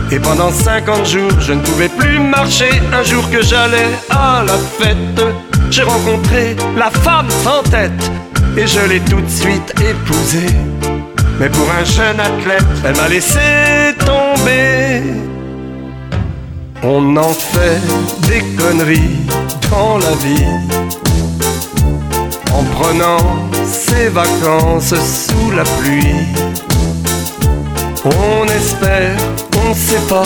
Et pendant 50 jours, je ne pouvais plus marcher. Un jour que j'allais à la fête, j'ai rencontré la femme sans tête et je l'ai tout de suite épousée. Mais pour un jeune athlète, elle m'a laissé tomber. On en fait des conneries dans la vie, en prenant ses vacances sous la pluie. On espère, on sait pas